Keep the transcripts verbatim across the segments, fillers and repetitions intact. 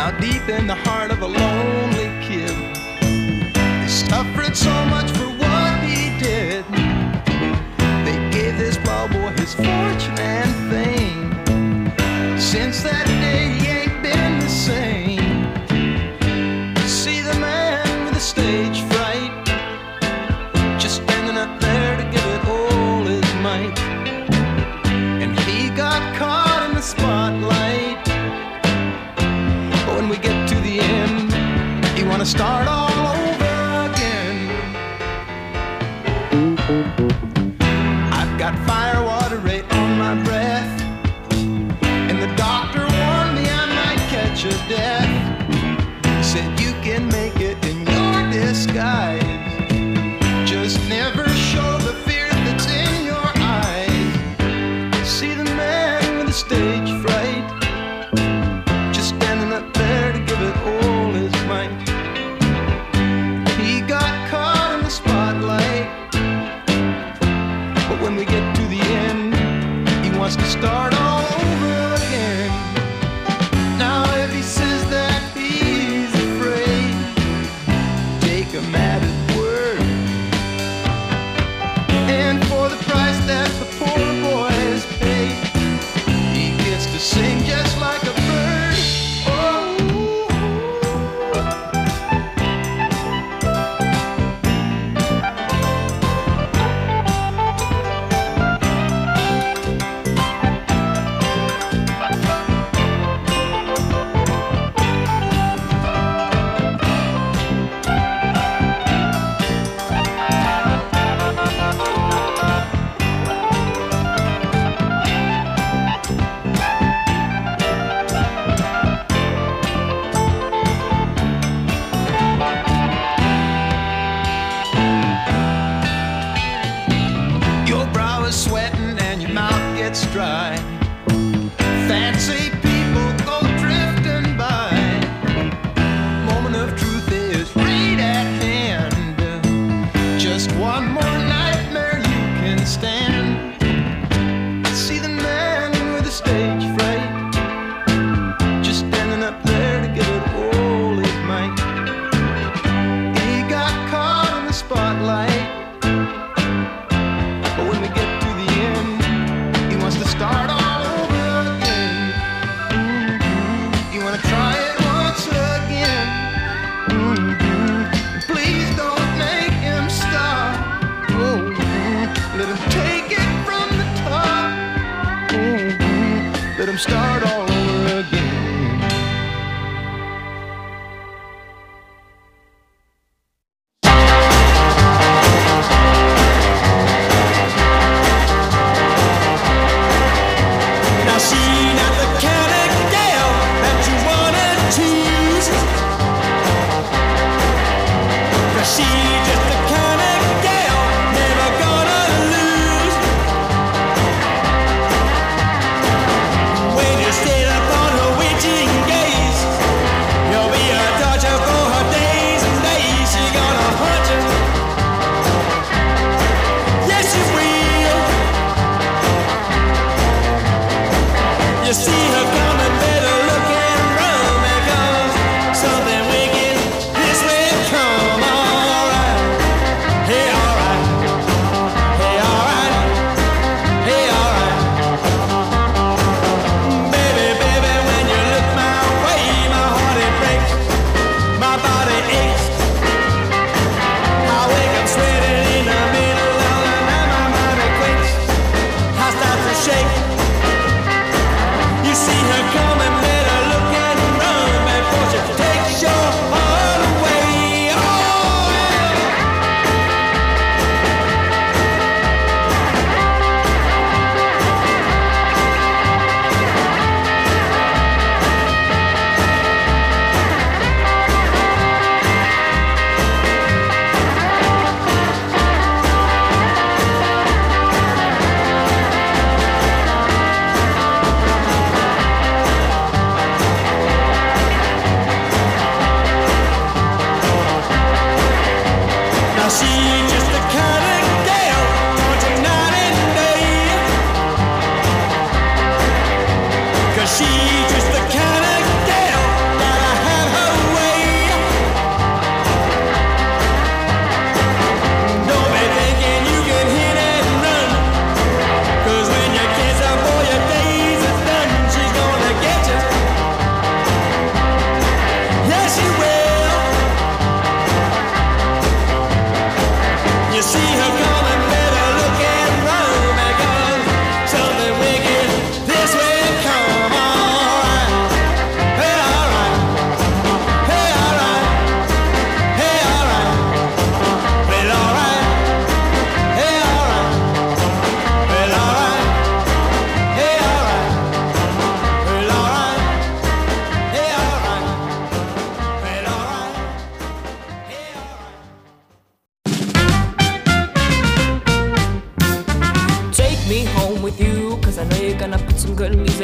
Now deep in the heart of a lonely kid, they suffered so much for what he did. They gave this wild boy his fortune and fame. Since that day he ain't been the same. See the man with the stage fright, just standing up there to give it all his might. And he got caught in the spotlight. But when we get to the end, you wanna start all over again. I've got fire water right on my breath, and the doctor warned me I might catch a death. He said you can make it in your disguise, just never show the fear that's in your eyes. See the man with the stage fright, just standing up there to give it all his might. He got caught in the spotlight, but when we get to the end, he wants to start all over again. Now if he says that he's afraid, take him at his word.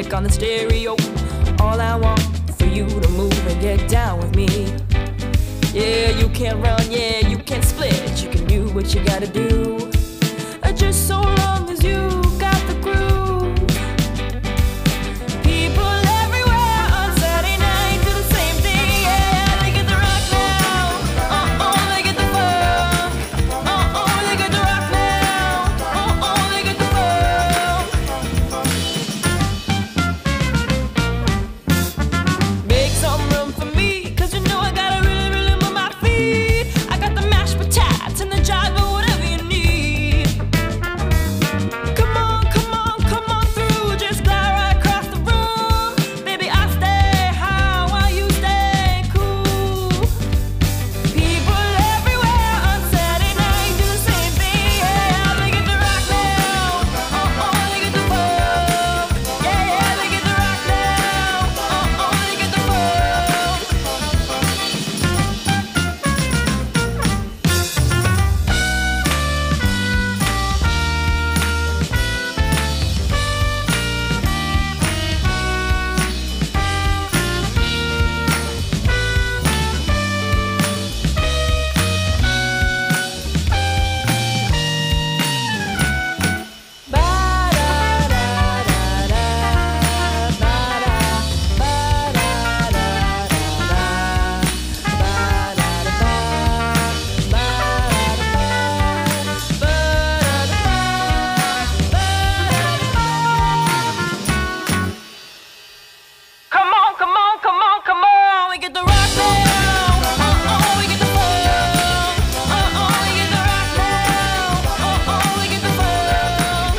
music on the stereo. All I want for you to move and get down with me. Yeah, you can't run, yeah, you can't split. You can do what you gotta do, uh, just so long as you got the groove. People everywhere on Saturday night do the same thing. Yeah, they get the rock now. Uh-oh, they get the funk. Uh-oh, they get the rock now. Uh-oh, they get the funk. Make some room for me, cause you know I gotta really, really move my feet. I got the mashed potatoes and the jive or whatever you need. Come on, come on, come on through. Just glide right across the room. Baby, I stay high while you stay cool. People everywhere on Saturday night do the same thing. Yeah, they get the rock now. Uh-oh, they get the funk. Yeah, yeah, they get the rock now. Uh-oh, they get the funk. Come on, come on, come on, come on. We get the rock now. Uh-oh, we get the funk. Uh-oh, we get the rock now. Uh-oh, we get the funk.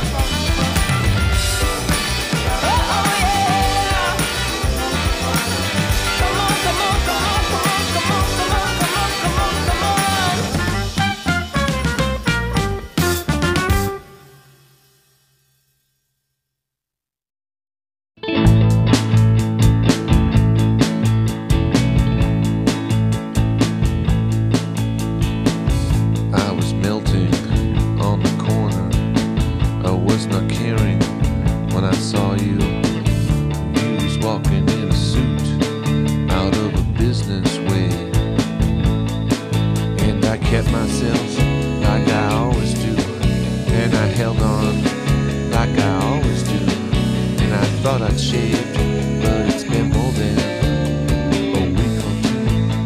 Uh-oh, yeah. Come on, come on, come on, come on, come on, come on, come on, come on, come on. I was melting on the corner. I was not caring when I saw you. You was walking in a suit out of a business way. And I kept myself like I always do. And I held on like I always do. And I thought I'd shaved, but it's been more than a week or two.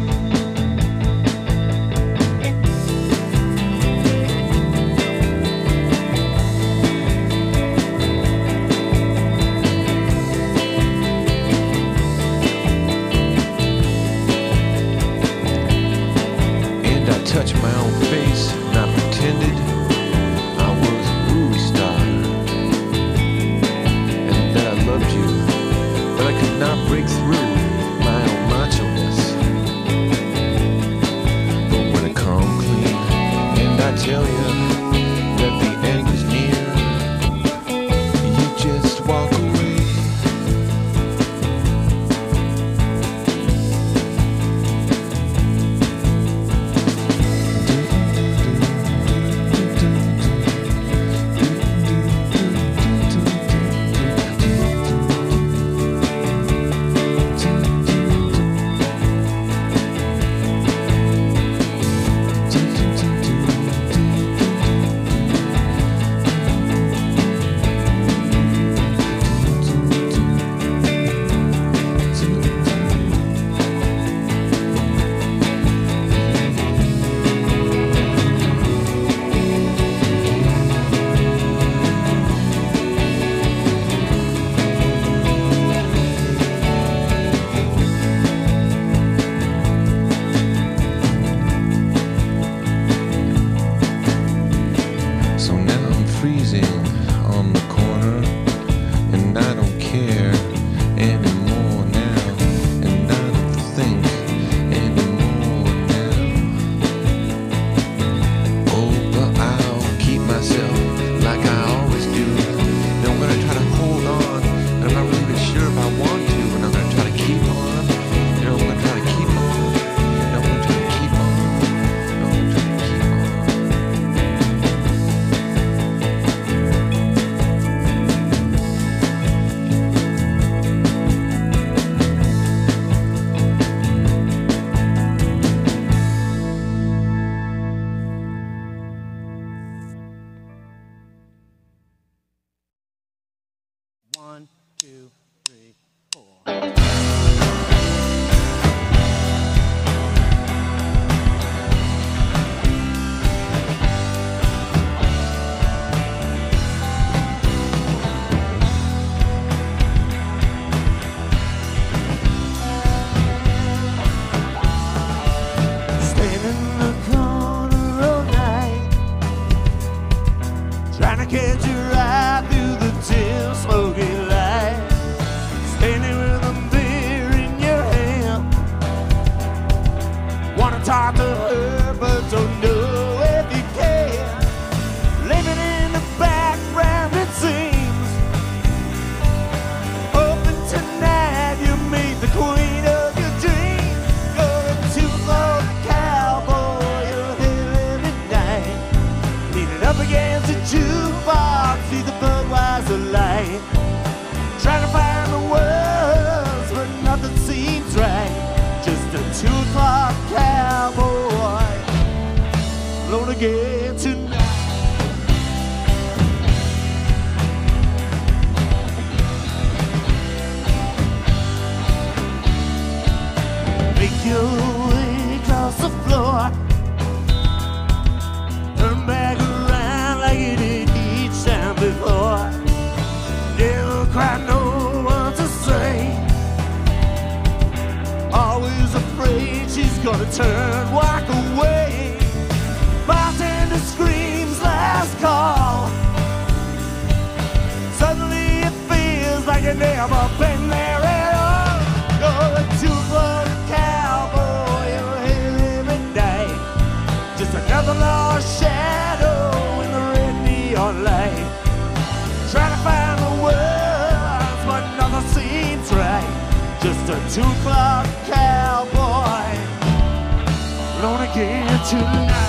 And I touched my own face and I pretended I was a movie star and that I loved you, but I could not break through my own macho-ness. But when I come clean and I tell you that the end is near, you just walk away. Do talk to her, but don't know if you can. Living in the background, it seems. Hoping tonight you meet the queen of your dreams. Going to the cowboy, you're here every night. Leaning up against the jukebox, see the Budweiser light. Trying to find the words, but nothing seems right. Just a two o'clock cowboy, alone again tonight. Make your way across the floor, turn back around like you did each time before. Never quite know what to say. Always afraid she's gonna turn, walk away. Bartender screams last call. Suddenly it feels like you've never been there at all. You're a two-foot cowboy, you're here every day. Just another lost shadow in the red neon light. Trying to find the words, but nothing seems right. Just a two o'clock cowboy, alone again tonight.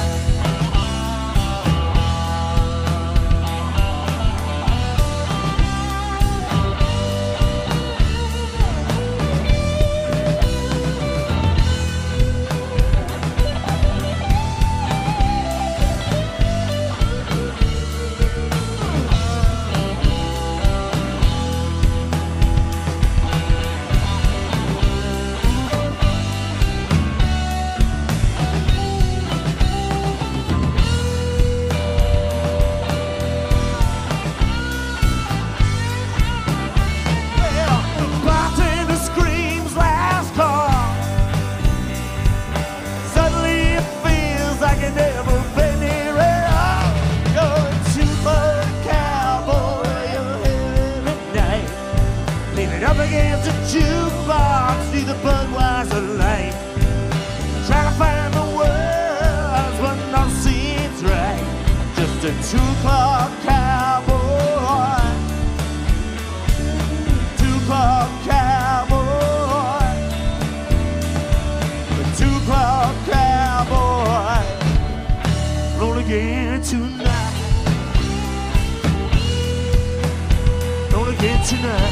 Up against the jukebox, see the Budweiser light. Trying to find the words, but nothing seems right. Just a two o'clock cowboy, two o'clock cowboy, a two o'clock cowboy, roll again tonight, roll again tonight.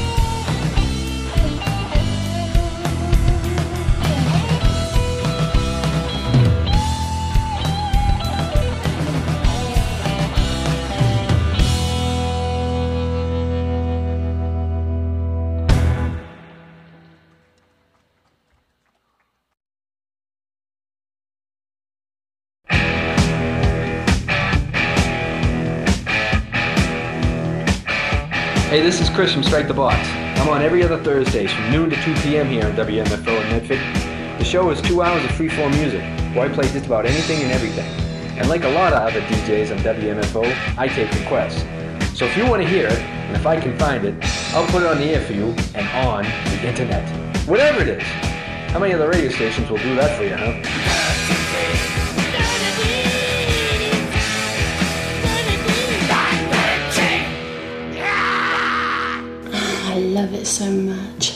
Hey, this is Chris from Strike the Box. I'm on every other Thursdays from noon to two p.m. here on W M F O in Medford. The show is two hours of freeform music, where I play just about anything and everything. And like a lot of other D Js on W M F O, I take requests. So if you want to hear it, and if I can find it, I'll put it on the air for you and on the internet. Whatever it is. How many other radio stations will do that for you, huh? I love it so much.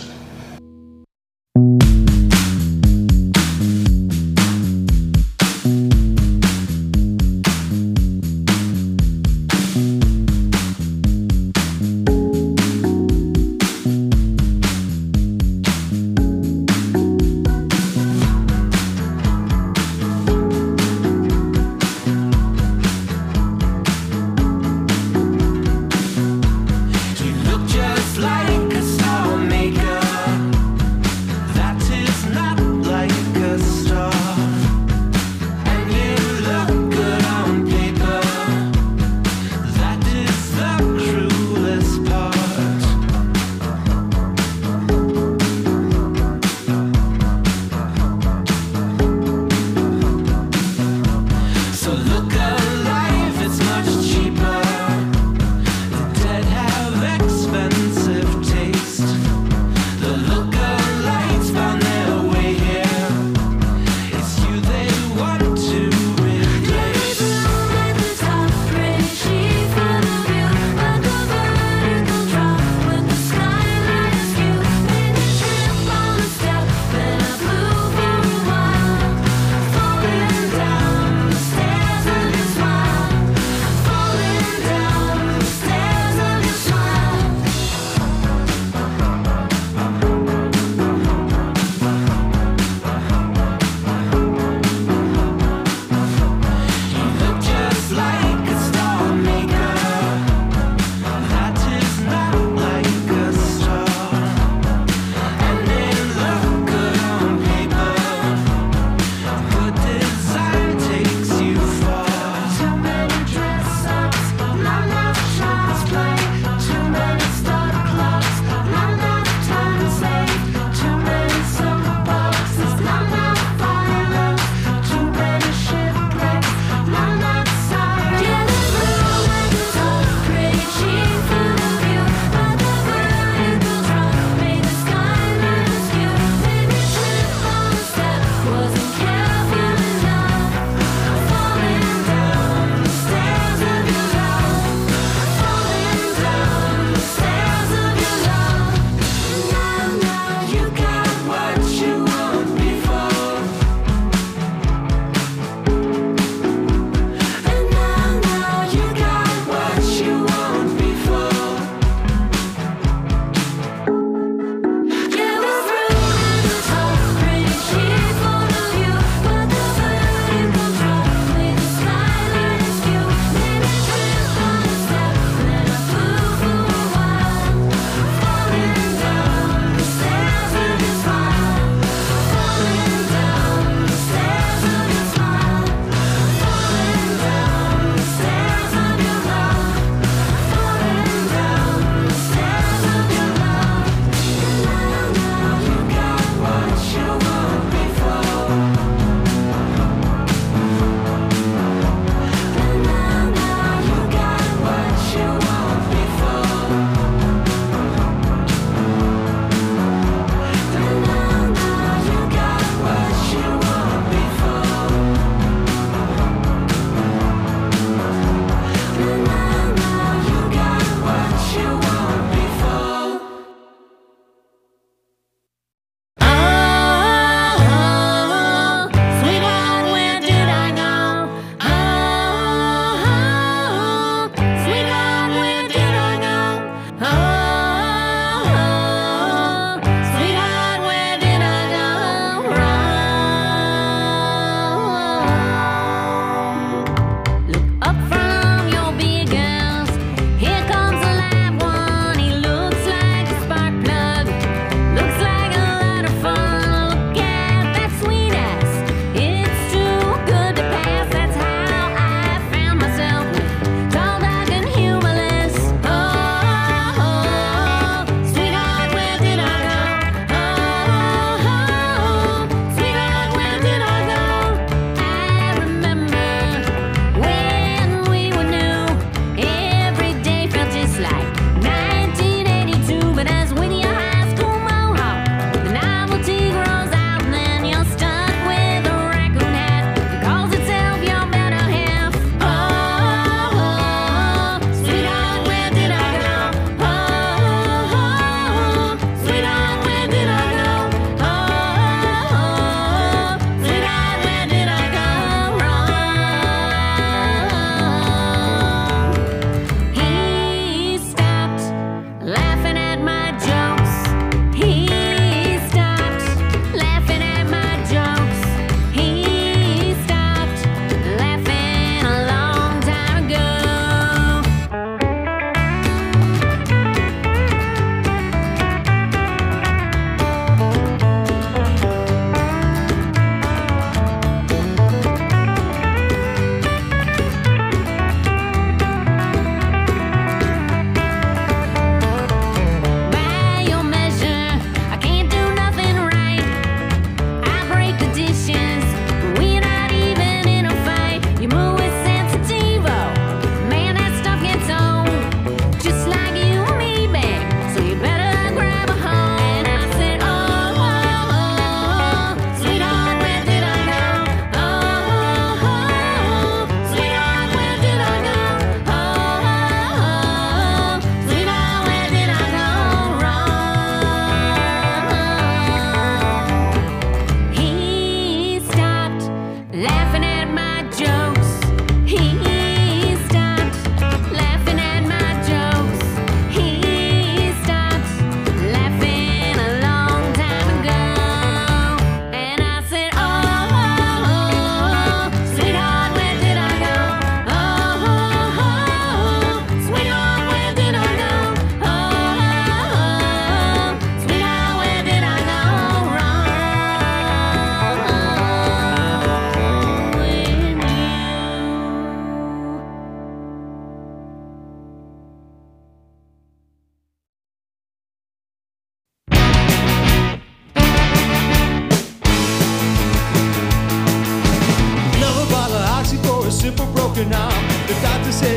Like a star maker.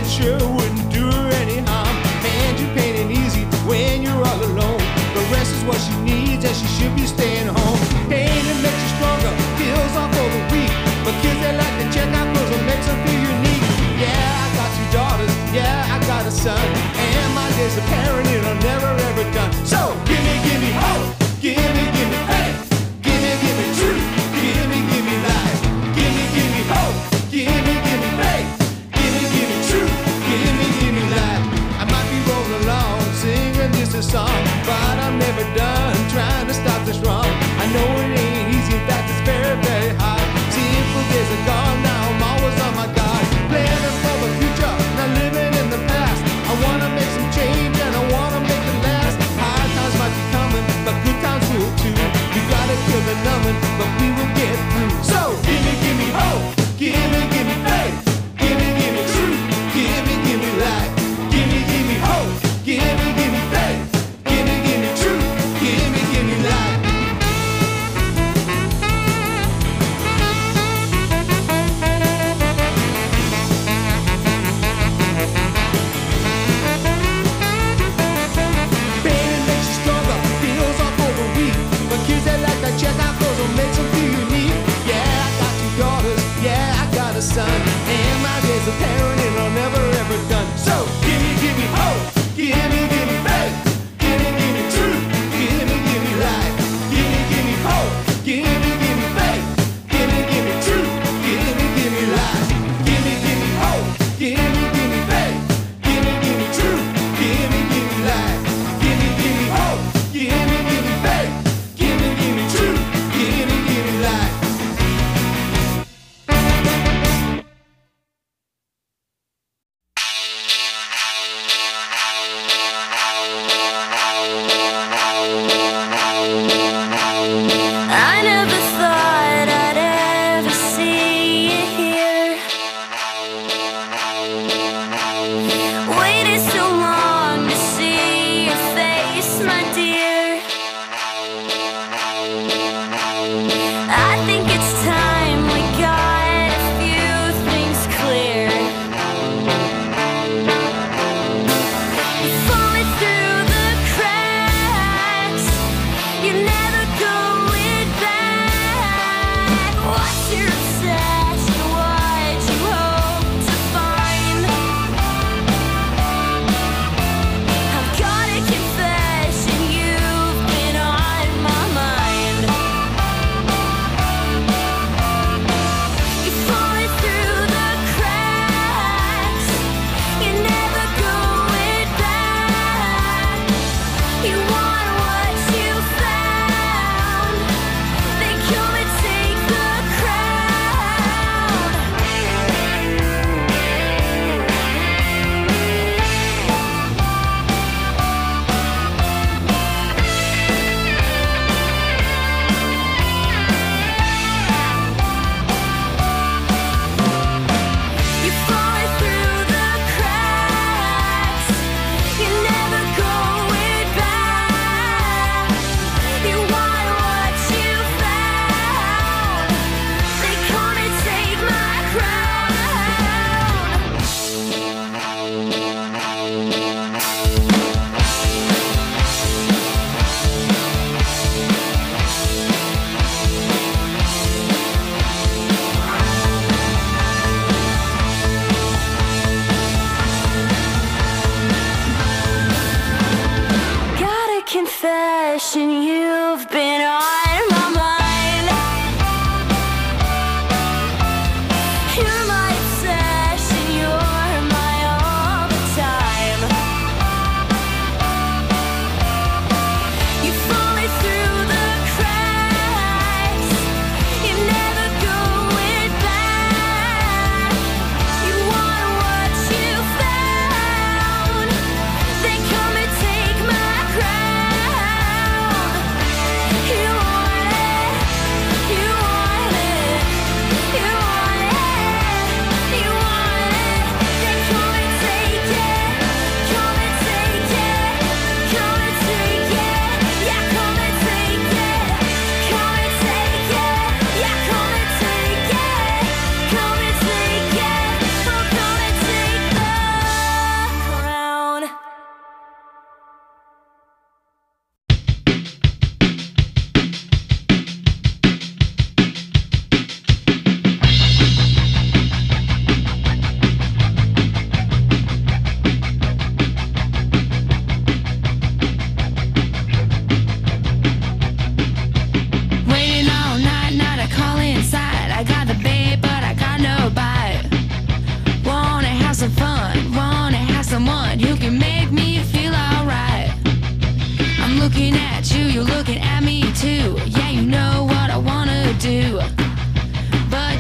said sure wouldn't do her any harm. And you pain and easy when you're all alone. The rest is what she needs and she should be staying home. Pain it makes you stronger, feels off for the weak. But kids they like to check out clothes and makes them feel unique. Yeah, I got two daughters, yeah, I got a son. And my days of parenting are never ever done. So gimme, gimme hope, gimme, gimme faith, gimme, gimme truth, gimme, gimme life. Gimme, gimme hope, gimme, gimme faith, gimme, gimme truth, gimme,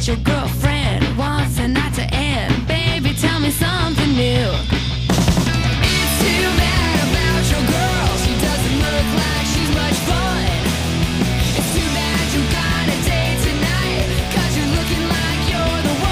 get your girlfriend wants the night to end. Baby, tell me something new. It's too bad about your girl. She doesn't look like she's much fun. It's too bad you got a date tonight, 'cause you're looking like you're the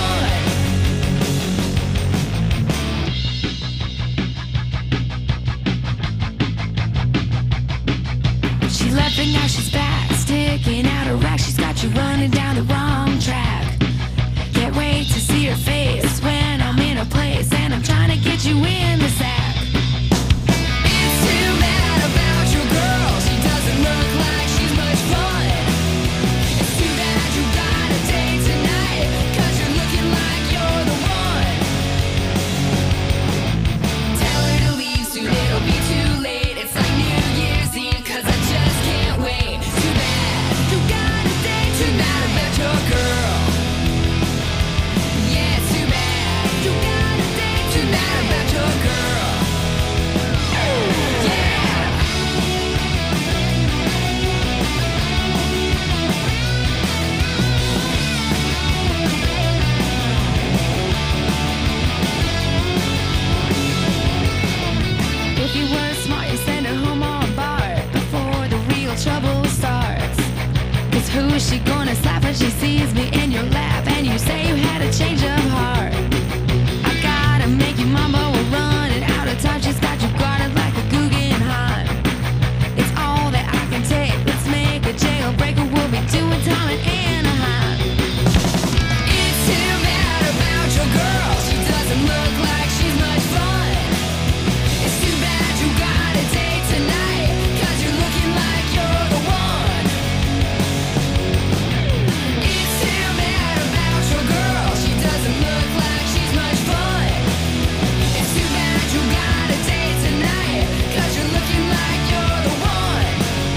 one. She left and now she's back, sticking out her rack. She's got you running down the wrong track. Can't wait to see her face when I'm in a place and I'm trying to get you in the sack. It's too bad about your girl. She doesn't look like she's much fun. It's too bad you got a date tonight, 'cause you're looking like you're the one. Tell her to leave soon, it'll be too late. It's like New Year's Eve, 'cause I just can't wait. Too bad you got a date tonight about your girl. Yeah, it's too bad you got a date tonight about your girl. Yeah. If you were smart, you send her home all barred before the real trouble starts. 'Cause who is she gonna slap when she sees me in your lap and you say you had a change of heart? I gotta make you mumble, we're running out of time. She's got you guarded like a Guggenheim. It's all that I can take. Let's make a jailbreaker. We'll be doing time in Anaheim. It's too bad about your girl. She doesn't look like she's much fun. It's too bad you got a date tonight, 'cause you're looking like you're the one. It's too bad about your girl. She doesn't look like she's much fun. It's too bad you got a date tonight, 'cause you're looking like you're the one.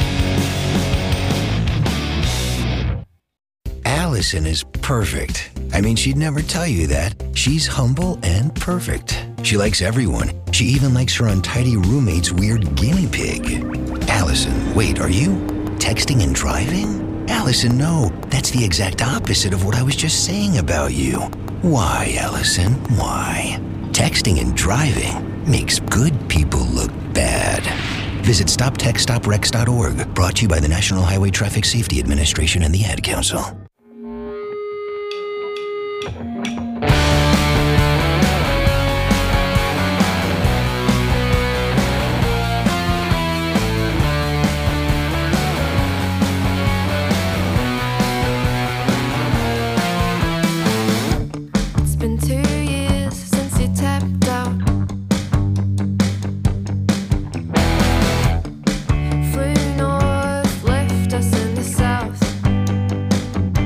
Allison is perfect. I mean, she'd never tell you that. She's humble and perfect. She likes everyone. She even likes her untidy roommate's weird guinea pig. Allison, wait, are you texting and driving? Allison, no. That's the exact opposite of what I was just saying about you. Why, Allison? Why? Texting and driving makes good people look bad. Visit stop text stop rex dot org. Brought to you by the National Highway Traffic Safety Administration and the Ad Council. It's been two years since you tapped out. Flew north, left us in the south.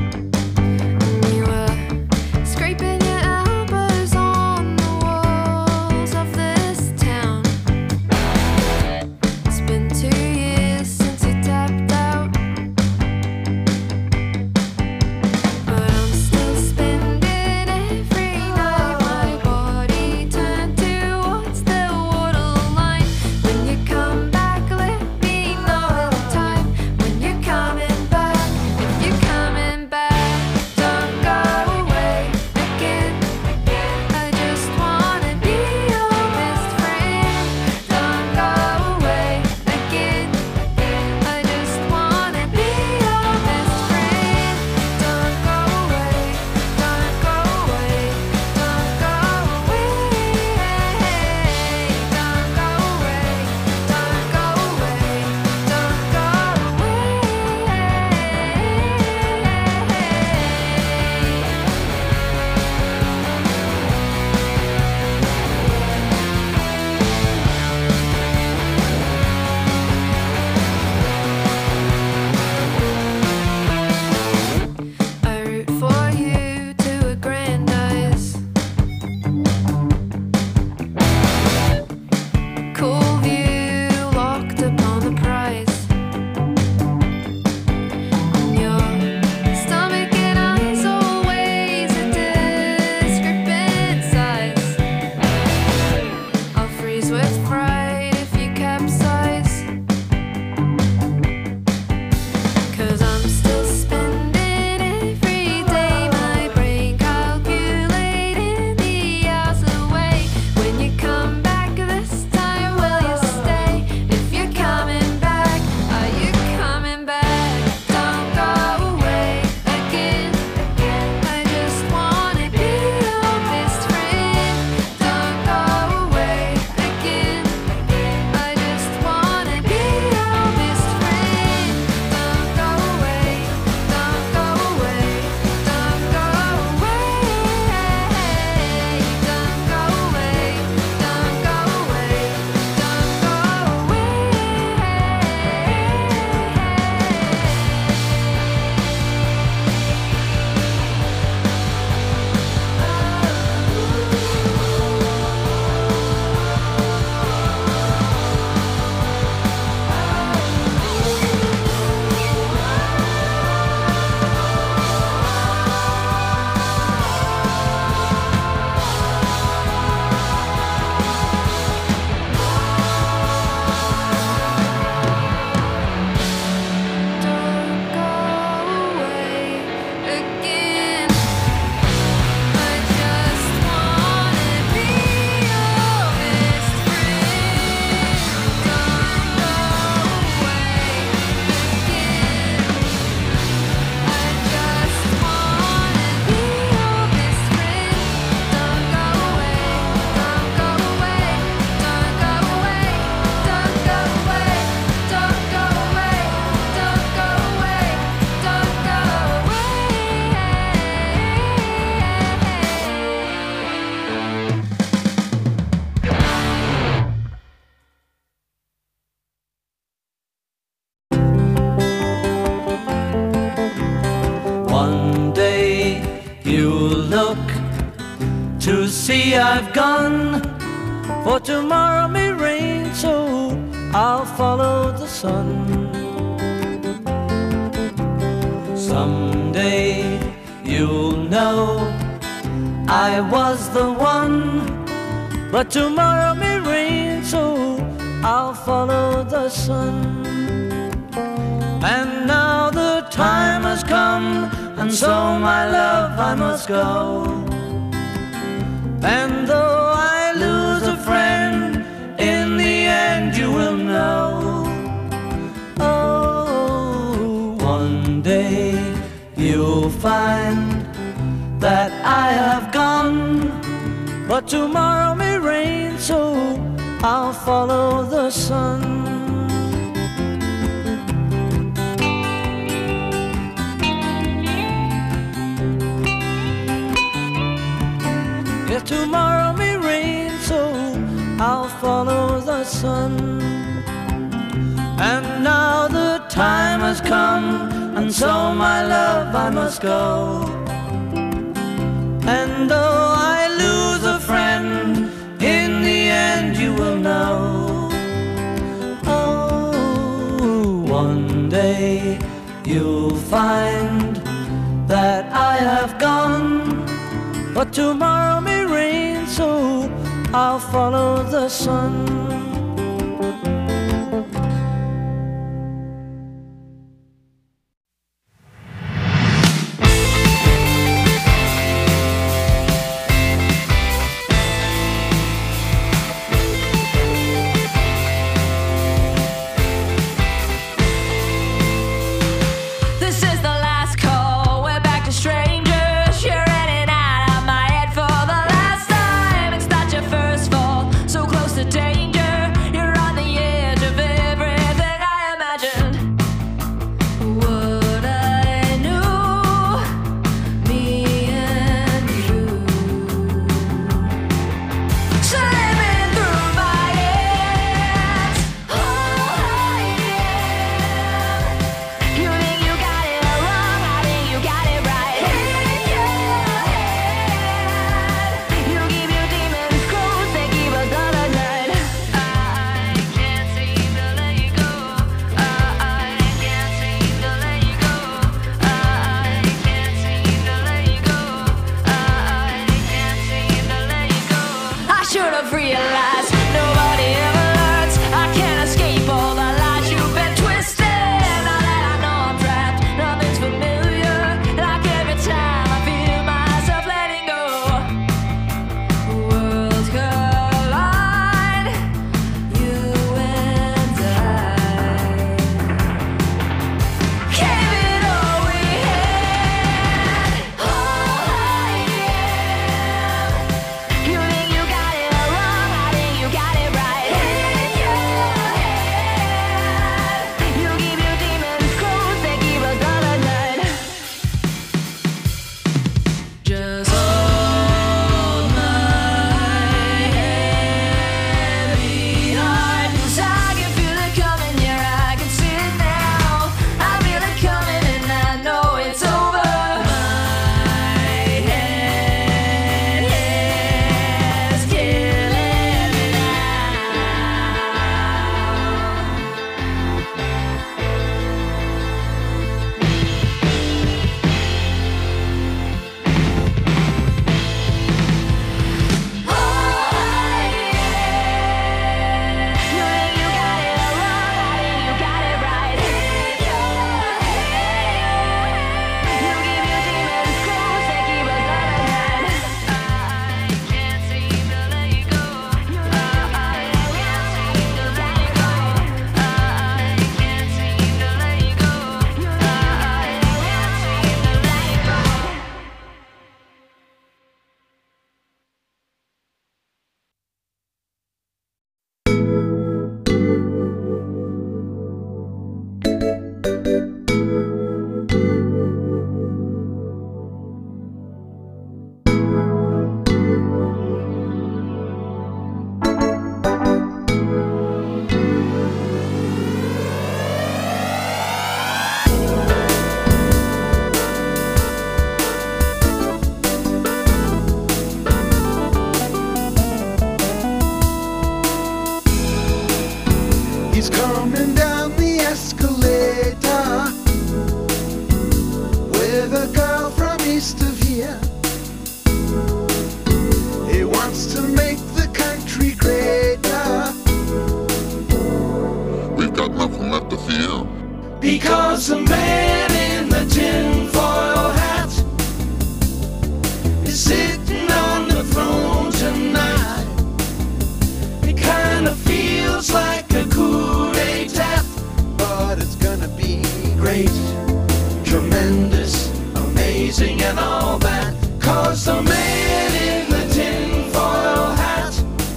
look to see I've gone, for tomorrow may rain, so I'll follow the sun. Someday you'll know I was the one, but tomorrow may rain, so I'll follow the sun. And now the time has come, and so my love I must go. And though I lose a friend, in the end you will know. Oh, one day you'll find that I have gone, but tomorrow may rain, so I'll follow the sun. Yeah, tomorrow may rain, so I'll follow the sun. And now the time has come, and so my love I must go. And though I lose a friend, in the end you will know. Oh, one day you'll find that I have gone, but tomorrow may rain, so I'll follow the sun. Danger. here. He wants to make the country greater. We've got nothing left to fear. Because the man in the tinfoil hat is sitting on the throne tonight. It kind of feels like a coup d'etat, But it's gonna be great, tremendous, amazing and all that. Cause the man in the tinfoil hat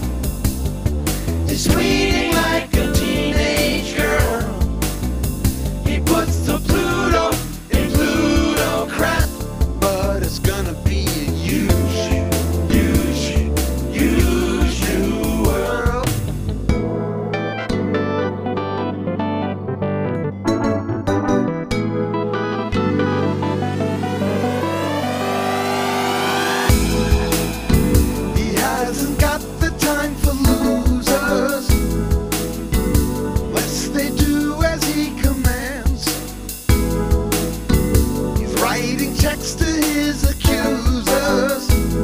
is tweeting like a teenage girl. He puts the Pluto in Plutocrat. But it's gonna be a huge, Huge, huge new world. He hasn't got the time for losers, lest they do as he commands. He's writing checks to his accusers.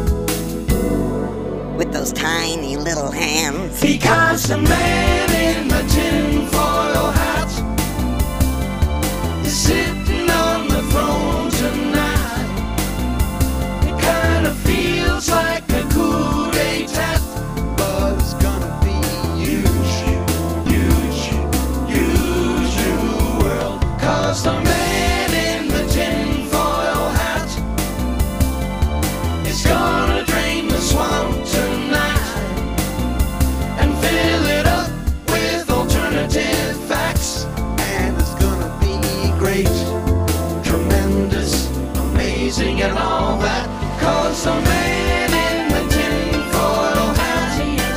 With those tiny little hands. Because the man in the tinfoil hat is sitting on the throne tonight. It kind of feels like a coup d'etat, But it's gonna be huge, huge, huge new world. Cause the man in the tinfoil hat is gonna drain the swamp tonight and fill it up with alternative facts. and it's gonna be Great, tremendous, amazing and all that. Cause the man in the tinfoil hat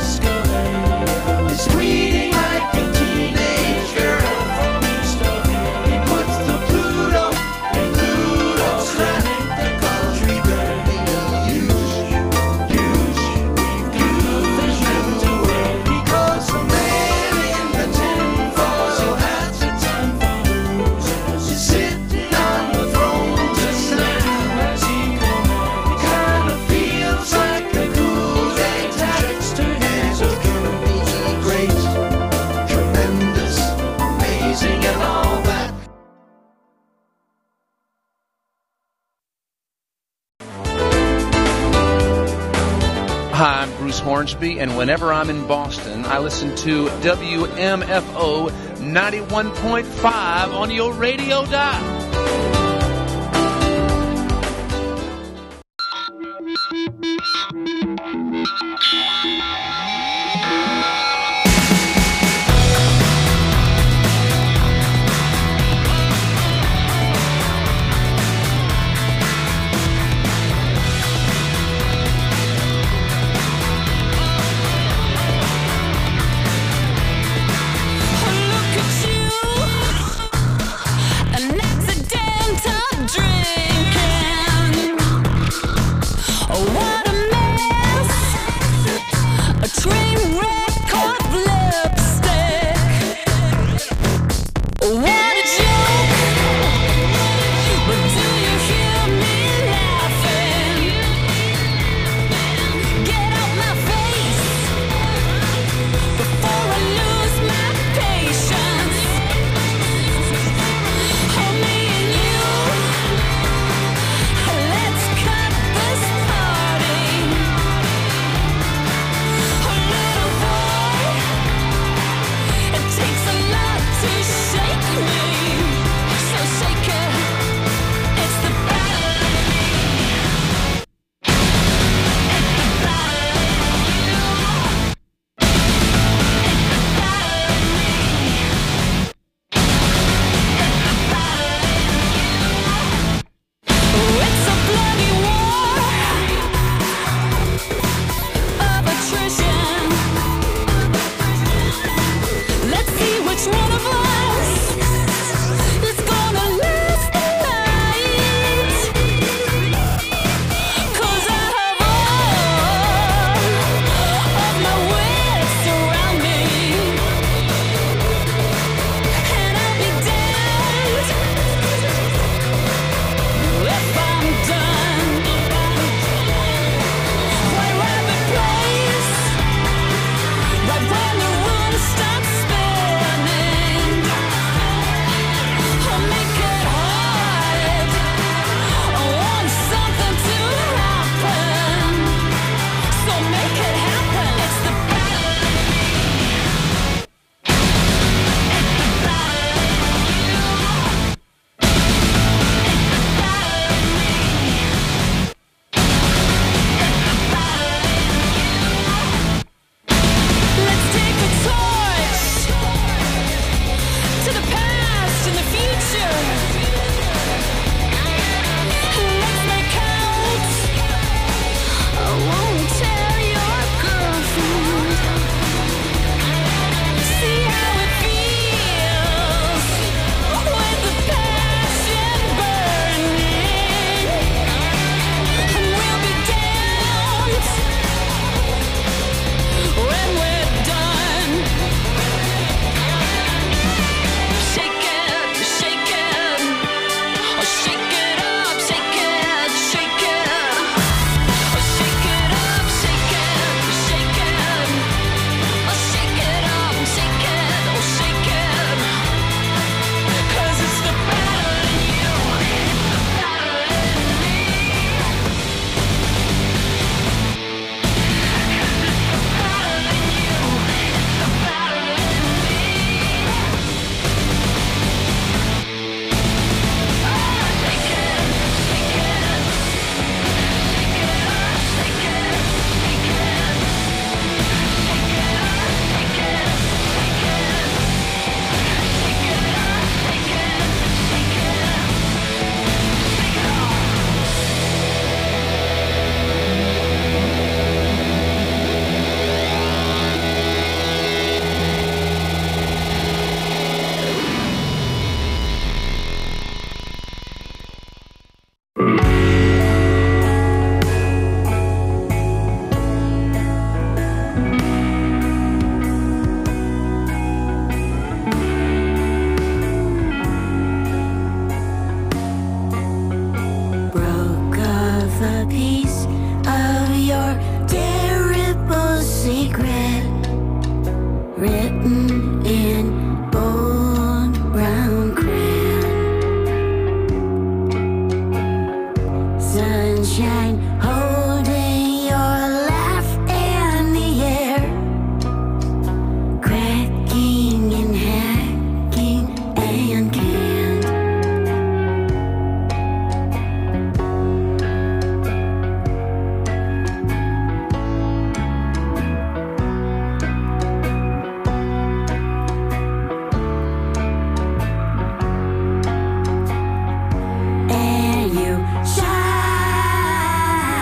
is tweeting like a teenage girl. He puts the Pluto in Plutocrat. Cause we're gonna be huge, huge, huge new world. Because the man in the tinfoil hat is sitting on the throne tonight. It kind of feels like a coup d'etat. and it's gonna be Great, tremendous, amazing and all that. Hi, I'm Bruce Hornsby, and whenever I'm in Boston, I listen to W M F O ninety-one point five on your radio dial. Look at you, an accident. sunshine, holding your laugh in the air, cracking and hacking and canned. And you shine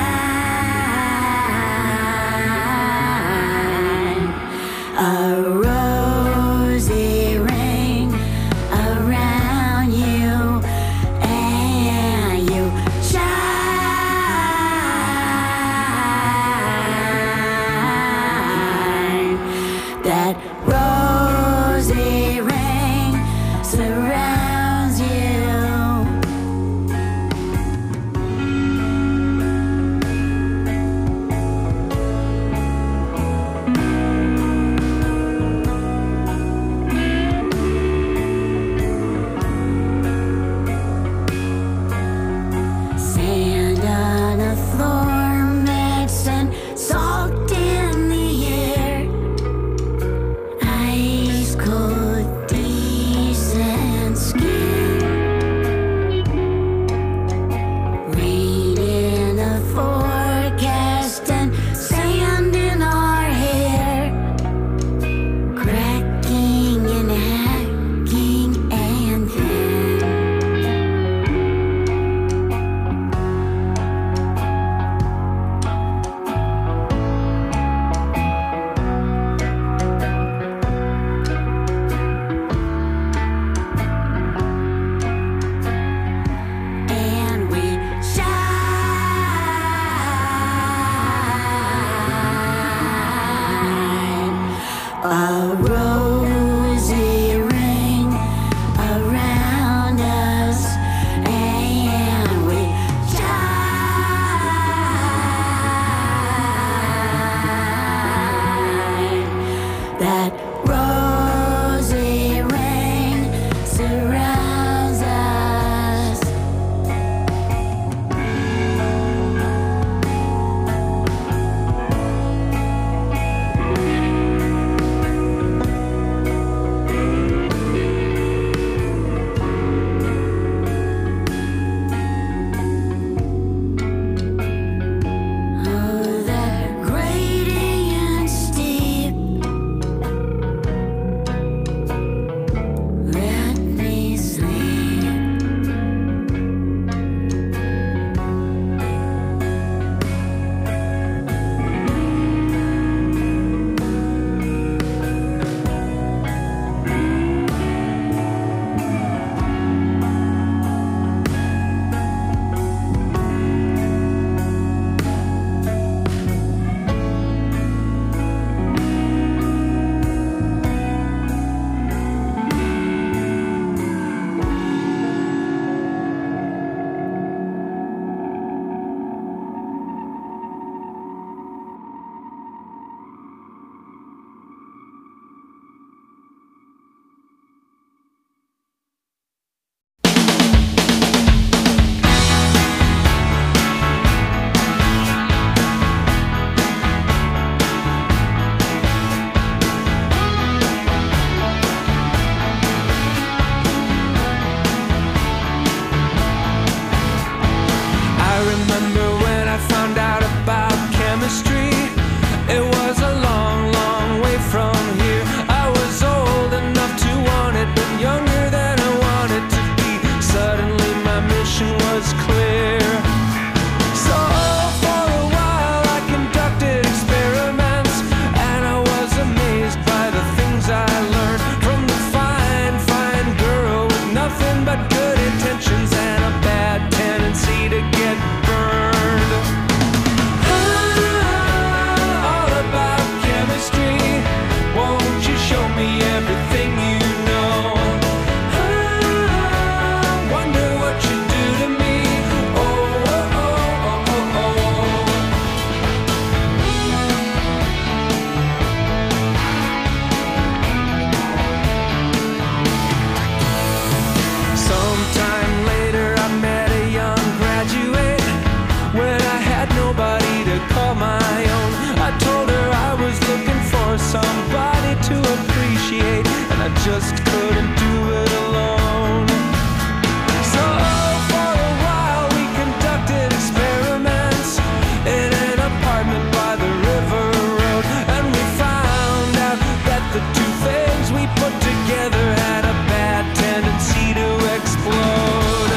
somebody to appreciate, and I just couldn't do it alone. So for a while we conducted experiments in an apartment by the river road, and we found out that the two things we put together had a bad tendency to explode.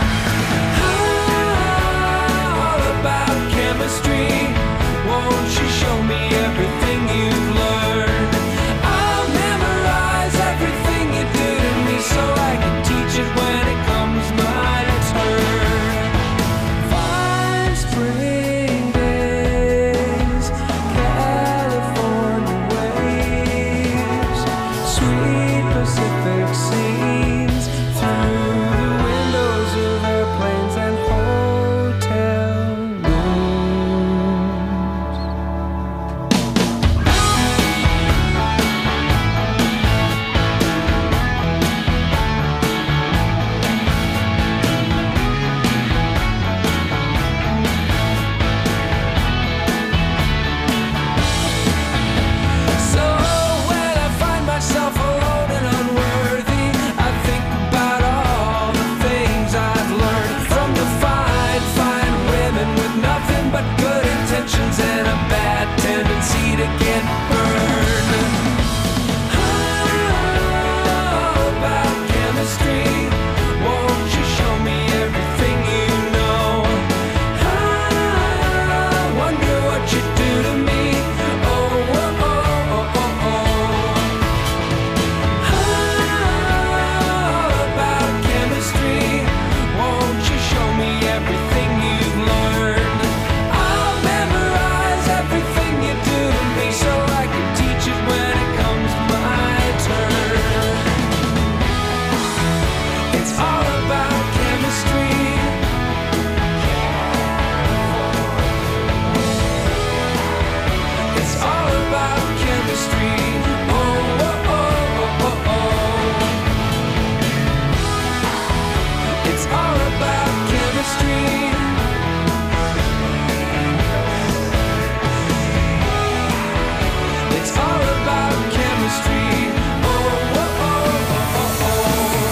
All about chemistry, won't you show me everything you've learned? I'll memorize everything you do to me so I can teach it when it comes my turn. Fine spring days, California waves, sweet Pacific scenes through the windows of airplanes and hotel rooms. So when I find myself alone and unworthy, I think about all the things I've learned from the fine, fine women with nothing but good intentions and a bad tendency to get burned. All about chemistry, won't you show me everything you know? I wonder what you do to me. Oh, oh, oh, oh, oh, oh. All about chemistry, won't you show me everything you've learned? I'll memorize everything you do to me so I can teach it when it comes my turn. It's all about chemistry. It's all about chemistry. Oh, oh, oh, oh, oh, oh. It's all about chemistry. It's all about chemistry. Oh, oh, oh, oh, oh, oh.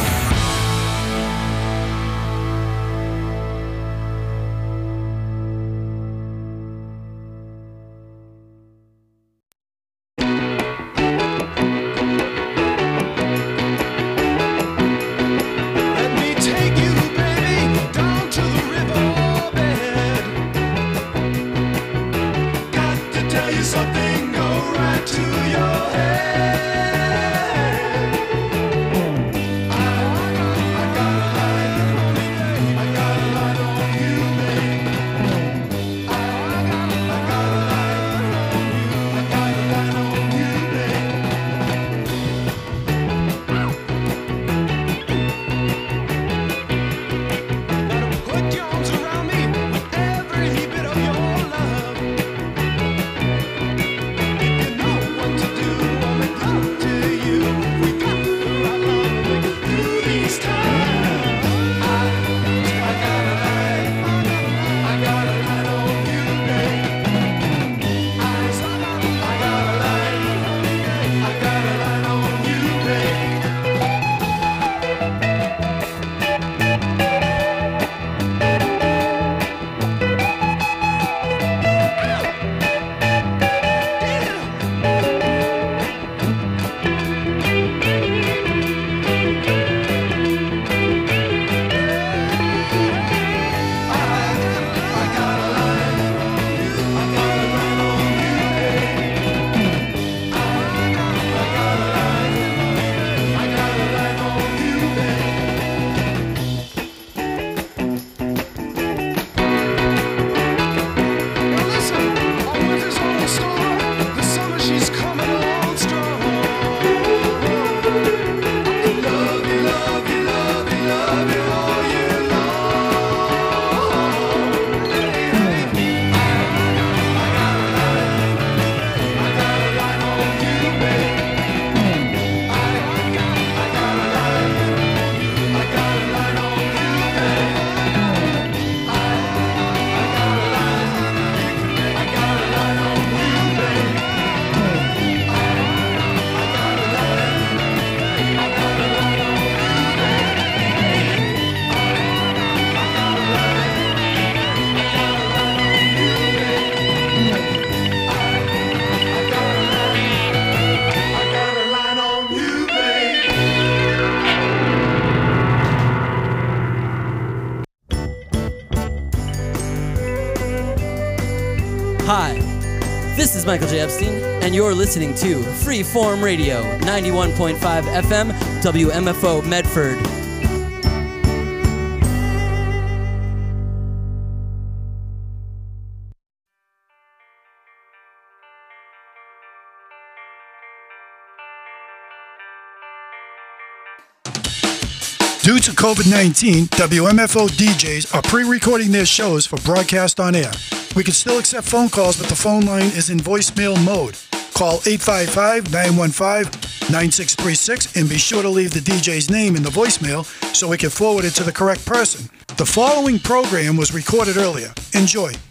Let me take you, baby, down to the riverbed. Got to tell you something, go right to your head. I, I got a light on me, babe. I got a light on you, babe. I, I got a light on you. I got a light on you, babe. Put your arms around me with every bit of your love. If you know what to do, I'll make love to Hi, this is Michael J. Epstein, and you're listening to Freeform Radio, ninety-one point five F M, W M F O Medford. Due to COVID nineteen, W M F O D Js are pre-recording their shows for broadcast on air. We can still accept phone calls, but the phone line is in voicemail mode. Call eight five five, nine one five, nine six three six and be sure to leave the D J's name in the voicemail so we can forward it to the correct person. The following program was recorded earlier. Enjoy.